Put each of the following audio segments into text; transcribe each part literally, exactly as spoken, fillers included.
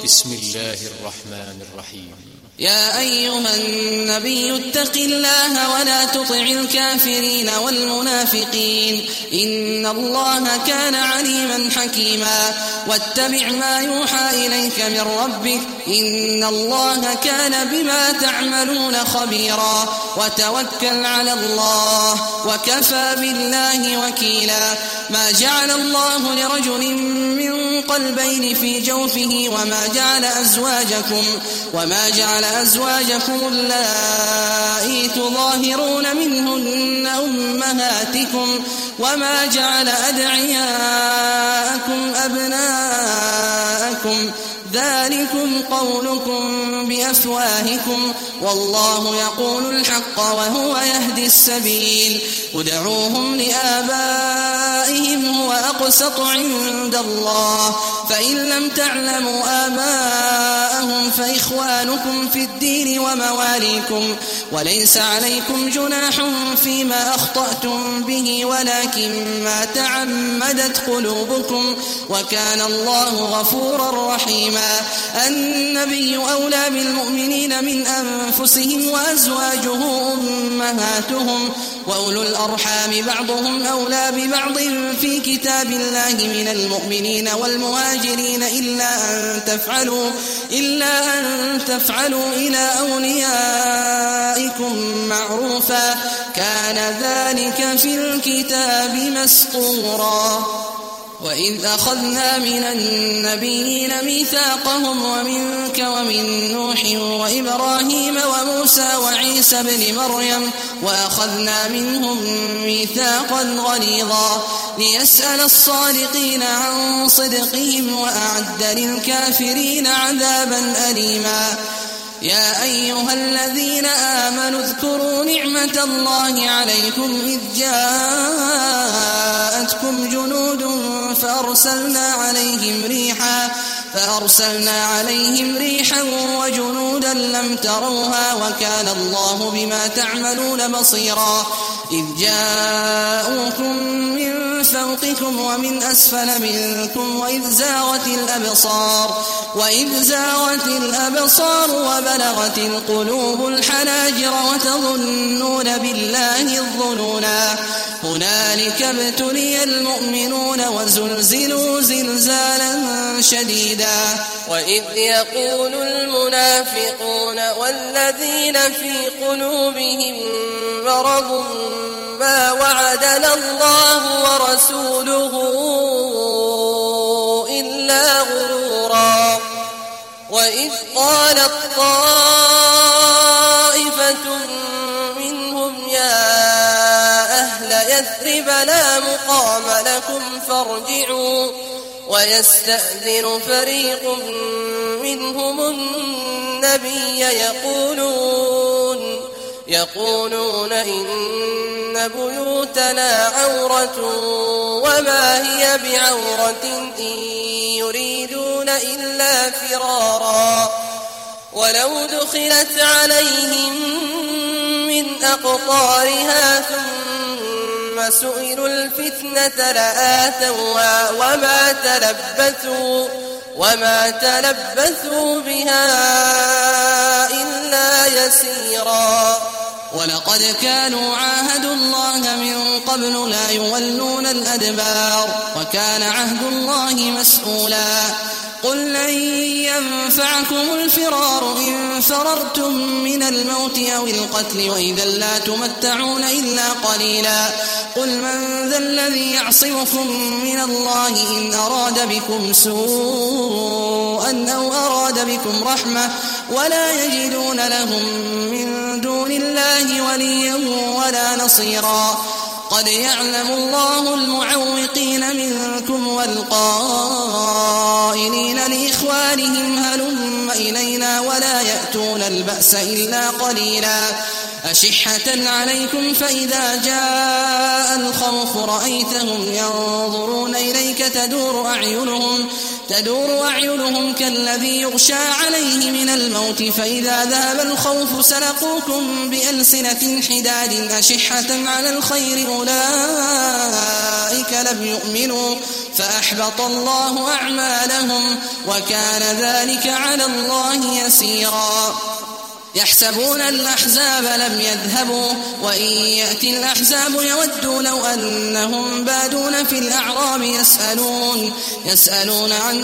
بسم الله الرحمن الرحيم. يا أيها النبي اتق الله ولا تطع الكافرين والمنافقين إن الله كان عليما حكيما واتبع ما يوحى إليك من ربك إن الله كان بما تعملون خبيرا وتوكل على الله وكفى بالله وكيلا ما جعل الله لرجل من قلبين في جوفه وما جعل أزواجكم وما جعل أزواجكم اللائي تظاهرون منهن أمهاتكم وما جعل أدعياءكم أبناءكم ذلكم قولكم بأفواهكم والله يقول الحق وهو يهدي السبيل ادعوهم لآبائهم هو أقسط عند الله فإن لم تعلموا آباءهم فإخوانكم في الدين ومواليكم وليس عليكم جناح فيما أخطأتم به ولكن ما تعمدت قلوبكم وكان الله غفورا رحيما النبي أولى بالمؤمنين من أنفسهم وأزواجه أمهاتهم وأولو الأرحام بعضهم أولى ببعض في كتاب الله من المؤمنين والمهاجرين إلا أن تفعلوا إلا أن تفعلوا إلى أوليائكم معروفا كان ذلك في الكتاب مسطورا وإذ أخذنا من النبيين ميثاقهم ومنك ومن نوح وإبراهيم وموسى وعيسى بن مريم وأخذنا منهم ميثاقا غليظا ليسأل الصادقين عن صدقهم وأعد للكافرين عذابا أليما يا أيها الذين آمنوا اذكروا نعمة الله عليكم إذ جاءتكم جنود فأرسلنا عليهم ريحا فأرسلنا عليهم ريحا وجنودا لم تروها وكان الله بما تعملون بصيرا إذ جاءوكم من فوقكم ومن أسفل منكم وإذ زاغت الأبصار وإذ زاغت الأبصار وبلغت القلوب الحناجر وتظنون بالله الظنونا هنالك ابتلي المؤمنون وزلزلوا زلزالا شديدا وإذ يقول المنافقون والذين في قلوبهم مرض ما وعدنا الله ورسوله إلا غرورا وإذ قالت طائفة منهم يا أهل يثرب لا مقام لكم فارجعوا ويستأذن فريق منهم النبي يقولون يقولون إن بيوتنا عورة وما هي بعورة إن يريدون إلا فرارا ولو دخلت عليهم من أقطارها ثم سئلوا الفتنة لآتوها وما تلبثوا وما تلبثوا بها إلا يسيرا ولقد كانوا عاهدوا الله من قبل لا يولون الأدبار وكان عهد الله مسؤولا قل لن ينفعكم الفرار إن فررتم من الموت أو القتل وإذا لا تمتعون إلا قليلا قل من ذا الذي يعصمكم من الله إن أراد بكم سوءا أو أراد بكم رحمة ولا يجدون لهم من دون الله وليا ولا نصيرا قد يعلم الله المعوقين منكم والقائلين لإخوانهم هلم إلينا ولا يأتون البأس إلا قليلا أشحة عليكم فإذا جاء الخوف رأيتهم ينظرون إليك تدور أعينهم تدور أعينهم كالذي يغشى عليه من الموت فإذا ذهب الخوف سلقوكم بألسنة حداد أشحة على الخير أولئك لم يؤمنوا فأحبط الله أعمالهم وكان ذلك على الله يسيرا يحسبون الأحزاب لم يذهبوا وإن يأتي الأحزاب يودوا لو أنهم بادون في الأعراب يسألون يسألون عن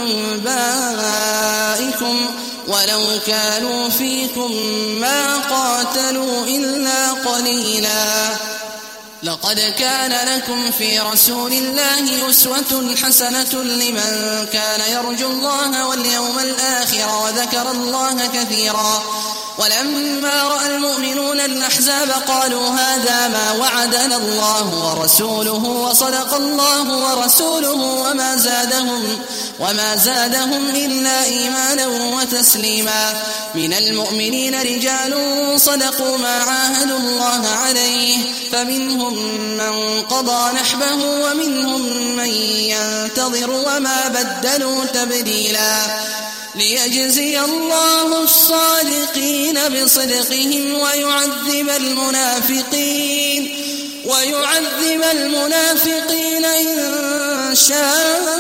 أنبائكم ولو كانوا فيكم ما قاتلوا إلا قليلا لقد كان لكم في رسول الله أسوة حسنة لمن كان يرجو الله واليوم الآخر وذكر الله كثيرا ولما رأى المؤمنون الأحزاب قالوا هذا ما وعدنا الله ورسوله وصدق الله ورسوله وما زادهم وما زادهم إلا إيمانا وتسليما من المؤمنين رجال صدقوا ما عاهدوا الله عليه فمنهم من قضى نحبه ومنهم من ينتظر وما بدلوا تبديلا ليجزي الله الصادقين بصدقهم ويعذب المنافقين ويعذب المنافقين إن شاء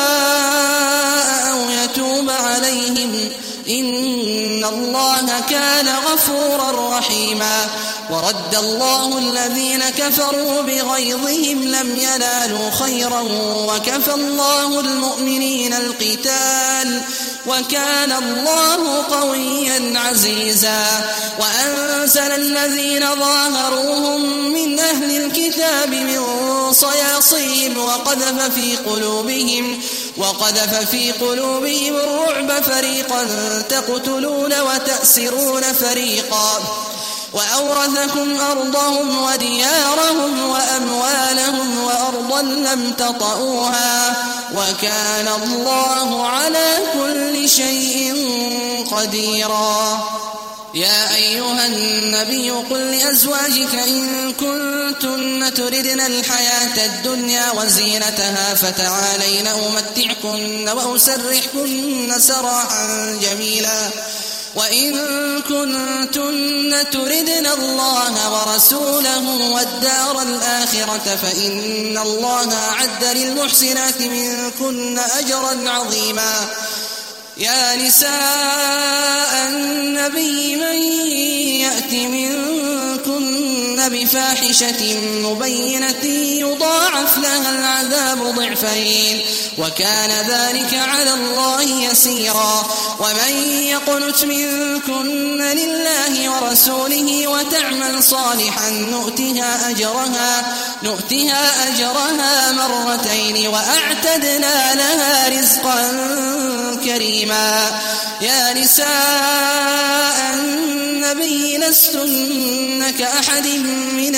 أو يتوب عليهم إن الله كان غفورا رحيما ورد الله الذين كفروا بغيظهم لم ينالوا خيرا وكفى الله المؤمنين القتال وكان الله قويا عزيزا وأنزل الذين ظاهروهم من أهل الكتاب من صياصيهم وقذف في قلوبهم وقذف في قلوبهم الرعب فريقا تقتلون وتأسرون فريقا وأورثكم أرضهم وديارهم وأموالهم وأرضا لم تطئوها وكان الله على كل شيء قديرا يا أيها النبي قل لأزواجك إن كنتن تردن الحياة الدنيا وزينتها فتعالين أمتعكن وأسرحكن سراحا جميلا وإن كنتن تردن الله ورسوله والدار الآخرة فإن الله أعد للمحسنات منكن أجرا عظيما يا نساء النبي من يأت منكن بفاحشة مبينة يضاعف لها العذاب ضعفين وكان ذلك على الله يسيرا ومن يقنت منكن لله ورسوله وتعمل صالحا نؤتها أجرها نؤتها أجرها مرتين وأعتدنا لها رزقا كريما يا نساء النبي لستن كأحد من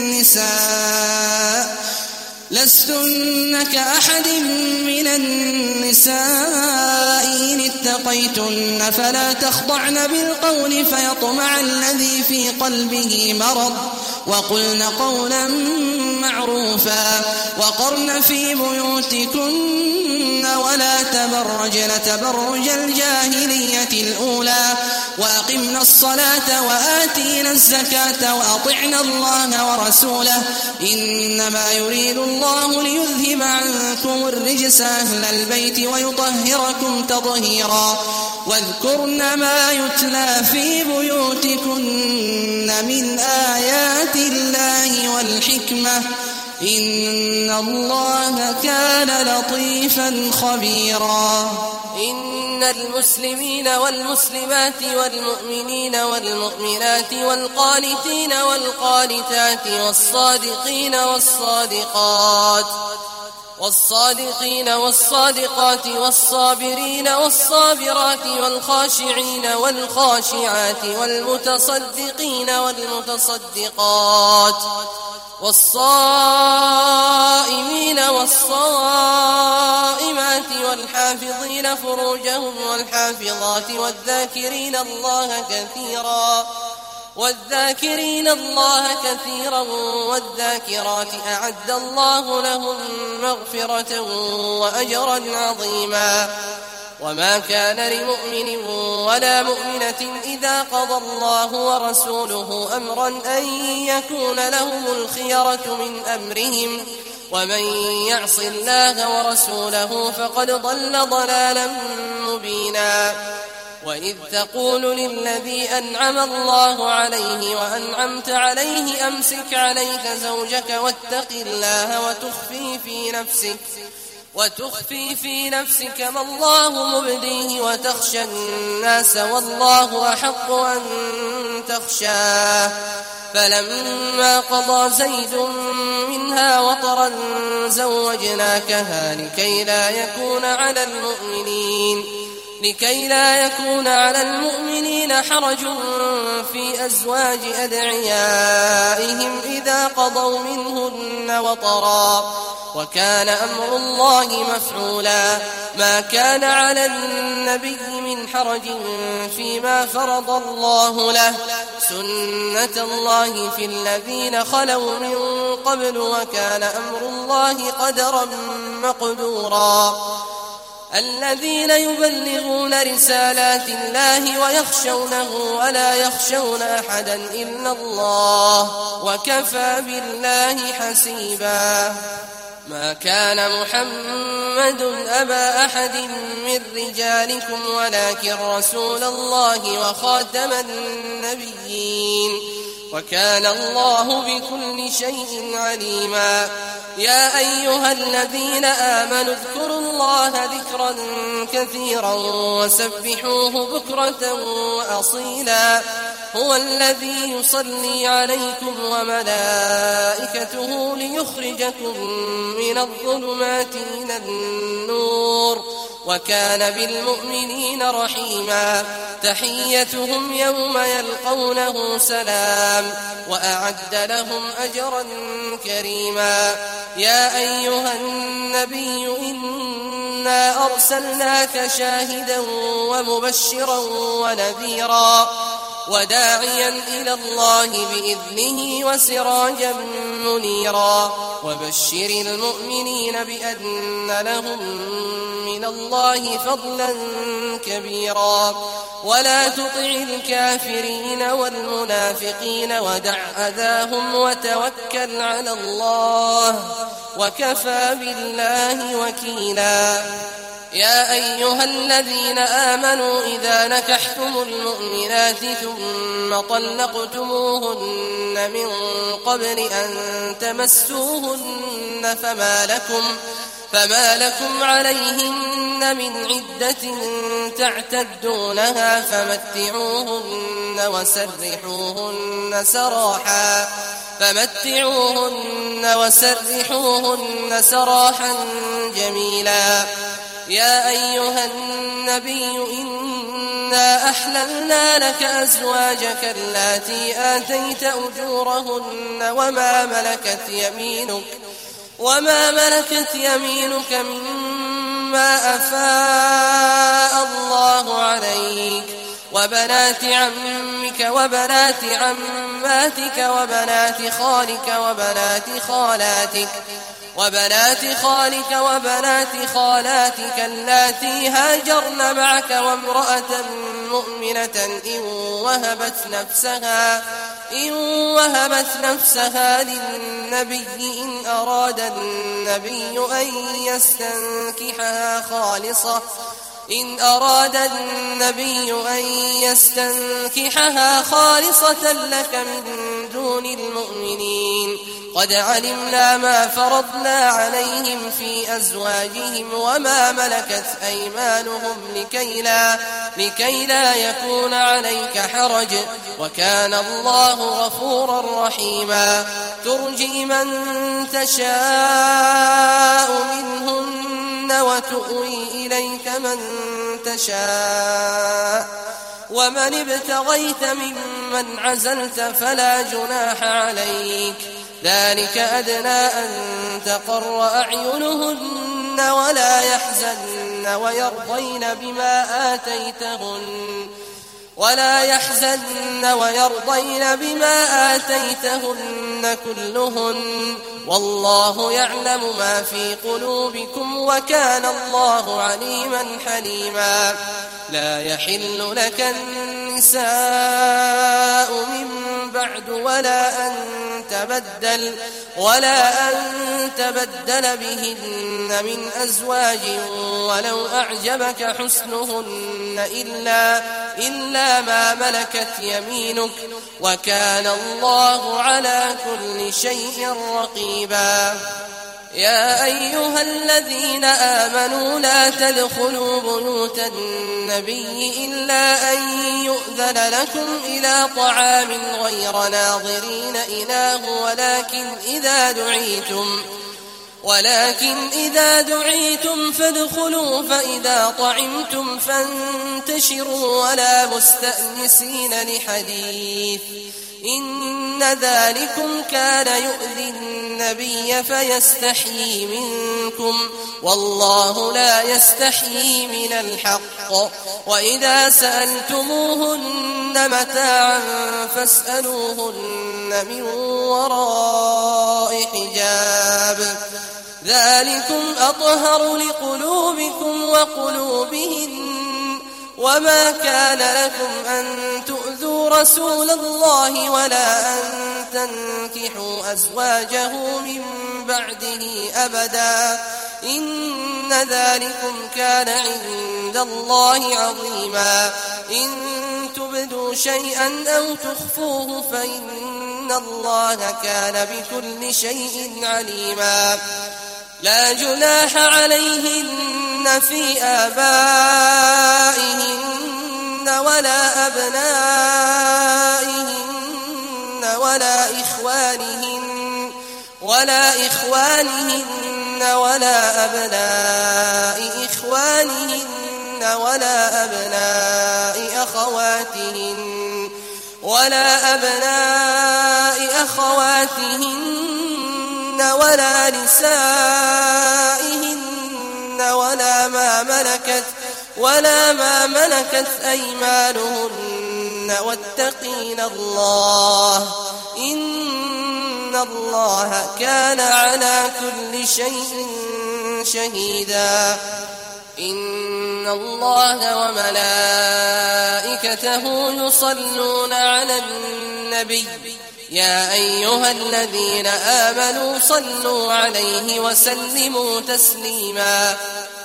النساء لستن كأحد من النساء إن اتقيتن فلا تخضعن بالقول فيطمع الذي في قلبه مرض وقلن قولا معروفا وقرن في بيوتكن ولا تبرجن تبرج الجاهلية الأولى وأقمنا الصلاة وآتينا الزكاة وأطعنا الله ورسوله إنما يريد الله ليذهب عنكم الرجس أهل البيت ويطهركم تطهيرا واذكرن ما يتلى في بيوتكن من آيات الله والحكمة إن الله كان لطيفا خبيرا إن المسلمين والمسلمات والمؤمنين والمؤمنات والقانتين والقانتات والصادقين والصادقات والصادقين والصادقات والصابرين والصابرات والخاشعين والخاشعات والمتصدقين والمتصدقات والصائمين والصائمات والحافظين فروجهم والحافظات والذاكرين الله كثيرا والذاكرين الله كثيرا والذاكرات أعد الله لهم مغفرة وأجرا عظيما. وما كان لمؤمن ولا مؤمنة إذا قضى الله ورسوله أمرا أن يكون لهم الخيرة من أمرهم، ومن يعص الله ورسوله فقد ضل ضلالا مبينا. وإذ تقول للذي أنعم الله عليه وأنعمت عليه أمسك عليك زوجك واتق الله وتخفي في نفسك وتخفي في نفسك ما الله مبديه وتخشى الناس والله أحق أن تخشاه. فلما قضى زيد منها وطرا زوجناكها لكي لا يكون على المؤمنين لكي لا يكون على المؤمنين حرج في أزواج أدعيائهم إذا قضوا منهن وطرا، وكان أمر الله مفعولا. ما كان على النبي من حرج فيما فرض الله له، سنة الله في الذين خلوا من قبل، وكان أمر الله قدرا مقدورا. الذين يبلغون رسالات الله ويخشونه ولا يخشون أحدا إلا الله، وكفى بالله حسيبا. ما كان محمد أبا أحد من رجالكم ولكن رسول الله وخاتم النبيين، وكان الله بكل شيء عليما. يا أيها الذين آمنوا اذكروا الله ذكرا كثيرا وسبحوه بكرة وأصيلا. هو الذي يصلي عليكم وملائكته ليخرجكم من الظلمات إلى النور، وكان بالمؤمنين رحيما. تحيتهم يوم يلقونه سلام، وأعد لهم أجرا كريما. يا أيها النبي إنا أرسلناك شاهدا ومبشرا ونذيرا وداعيا إلى الله بإذنه وسراجا منيرا. وبشر المؤمنين بأن لهم من الله فضلا كبيرا. ولا تطع الكافرين والمنافقين ودع أذاهم وتوكل على الله، وكفى بالله وكيلا. يا أيها الذين آمنوا إذا نكحتم المؤمنات ثم طلقتموهن من قبل أن تمسوهن فما لكم فما لكم عليهن من عدة تعتدونها فمتعوهن وسرحوهن سراحا فمتعوهن وسرحوهن سراحا جميلا. يا أيها النبي إنا أحللنا لك أزواجك اللاتي آتيت أجورهن وما ملكت يمينك وما ملكت يمينك مما أفاء الله عليك، وبنات عمك وبنات عماتك وبنات خالك وبنات خالاتك وبنات خالك وبنات خالاتك اللاتي هاجرن معك وامرأة مؤمنة إن وهبت نفسها إن وهبت نفسها للنبي إن أراد النبي أن يستنكحها خالصة إن أراد النبي أن يستنكحها خالصة لك من دون المؤمنين. قد علمنا ما فرضنا عليهم في أزواجهم وما ملكت أيمانهم لكي لا, لكي لا يكون عليك حرج، وكان الله غفورا رحيما. ترجي من تشاء منهن وتؤوي إليك من تشاء، ومن ابتغيت ممن عزلت فلا جناح عليك. ذلك أدنى أن تقر أعينهن ولا يحزن ويرضين بما آتيتهن ولا يحزن ويرضين بما آتيتهن كلهن والله يعلم ما في قلوبكم وكان الله عليما حليما. لا يحل لك النساء من بعد ولا أن تبدل ولا أن تبدل بهن من أزواج ولو أعجبك حسنهن إلا إلا ما ملكت يمينك وكان الله على كل شيء رقيبا. يا أيها الذين آمنوا لا تدخلوا بيوت النبي إلا أن يؤذن لكم إلى طعام غير ناظرين إناه ولكن إذا دعيتم ولكن إذا دعيتم فادخلوا فإذا طعمتم فانتشروا ولا مستأنسين لحديث إن ذلكم كان يؤذي النبي فيستحيي منكم والله لا يستحيي من الحق. وإذا سألتموهن متاعا فاسألوهن من وراء حجاب ذلكم أطهر لقلوبكم وقلوبهن وما كان لكم أن تؤذوا رسول الله ولا أن تنكحوا أزواجه من بعده أبدا إن ذلكم كان عند الله عظيما. إن تبدوا شيئا أو تخفوه فإن الله كان بكل شيء عليما. لا جناح عليهن في آبائهن ولا أبنائهن ولا إخوانهن ولا إخوانهن ولا أبناء إخوانهن ولا أبناء أخواتهن ولا أبناء أخواتهن ولا نسائهن ولا ما ملكت ولا ما ملكت أيمانهن واتقين الله إن الله كان على كل شيء شهيدا. إن الله وملائكته يصلون على النبي يا أيها الذين آمنوا صلوا عليه وسلموا تسليما.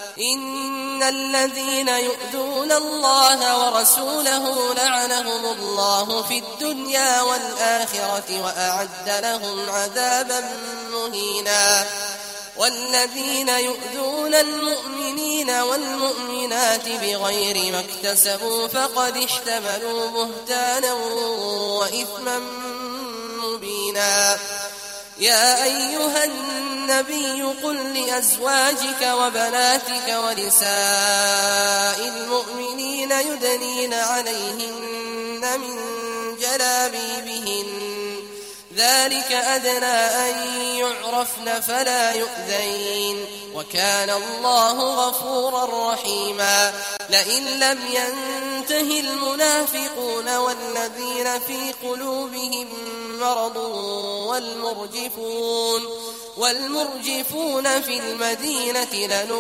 إن الذين يؤذون الله ورسوله لعنهم الله في الدنيا والآخرة وأعد لهم عذابا مهينا. والذين يؤذون المؤمنين والمؤمنات بغير ما اكتسبوا فقد احتملوا بهتانا وإثما مبينا. يا أيها النبي قل لأزواجك وبناتك ونساء المؤمنين يدنين عليهن من جلابيبهن ذلك أدنى أن يعرفن فلا يؤذين وكان الله غفورا رحيما. لئن لم ينته المنافقون والذين في قلوبهم مرض والمرجفون والمرجفون في المدينة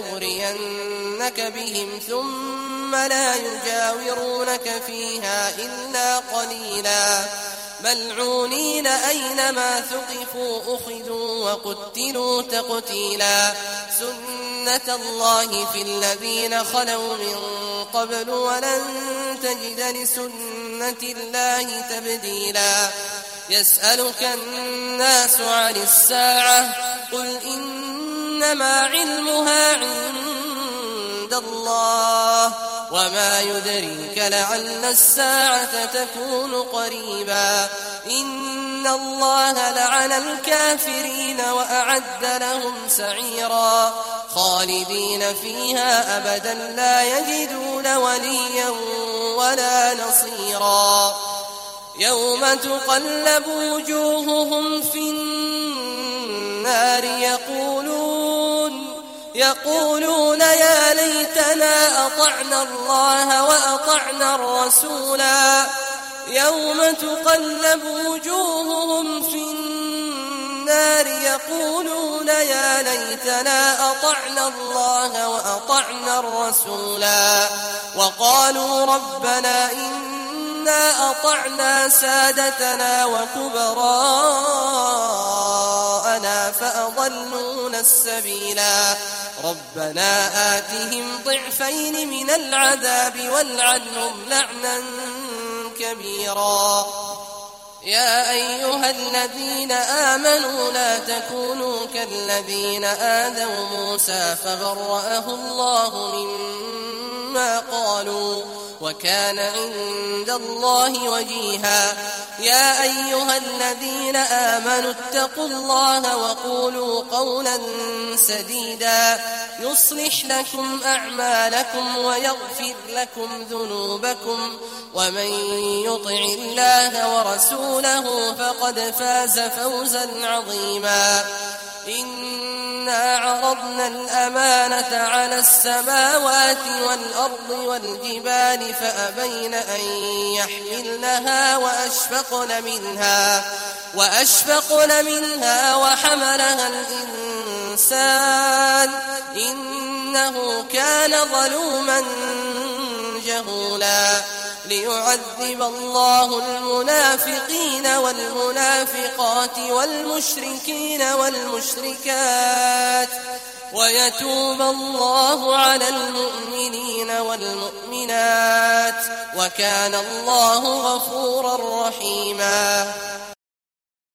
لنغرينك بهم ثم لا يجاورونك فيها إلا قليلا ملعونين أينما ثقفوا أخذوا وقتلوا تقتيلا. سنة الله في الذين خلوا من قبل ولن تجد لسنة الله تبديلا. يسألك الناس عن الساعة قل إنما علمها عند الله وما يدريك لعل الساعة تكون قريبا. إن الله لعن الكافرين وأعد لهم سعيرا خالدين فيها أبدا لا يجدون وليا ولا نصيرا. يوم تقلب وجوههم في النار يقولون يقولون يا ليتنا أطعنا الله وأطعنا أطعنا الرسولا يوم تقلب وجوههم في النار يقولون يا ليتنا أطعنا الله وأطعنا الرسولا وقالوا ربنا إنا أطعنا سادتنا وكبراءنا فأضلونا السبيلا ربنا آتهم ضعفين من العذاب والعنهم لعنا كبيرا يا أيها الذين آمنوا لا تكونوا كالذين آذوا موسى فبرأه الله مما قالوا وكان عند الله وجيها يا أيها الذين آمنوا اتقوا الله وقولوا قولا سديدا يصلح لكم أعمالكم ويغفر لكم ذنوبكم ومن يطع الله ورسوله فقد فاز فوزا عظيما إنا عرضنا الأمانة على السماوات والأرض والجبال فأبين أن يحملنها وأشفقن منها وأشفقن منها وحملها الإنسان إنه كان ظلوما جهولا ليعذب الله المنافقين والمنافقات والمشركين والمشركات ويتوب الله على المؤمنين والمؤمنات وكان الله غفورا رحيما